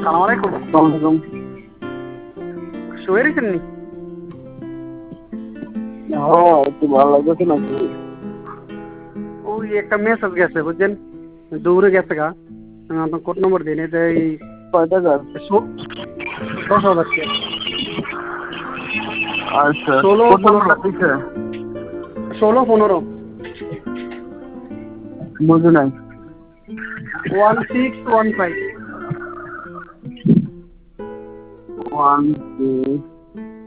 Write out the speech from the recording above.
সালাম আলাইকুম। ওয়ালাইকুম। শুয়ে রয়েছেন নি? হ্যাঁ, একটু ভালো লাগতেছে নাকি? ওই একটা মেসেজ গেছে বুঝছেন, দৌড়ে গেছে গা। আপনার কোড নম্বর দিন, এটা এই কয় টাকার? 10,000 টাকা। আচ্ছা, 16 কোড নাম্বার 15 দিছে? 16 15 বুঝি নাই। 1615। 1 2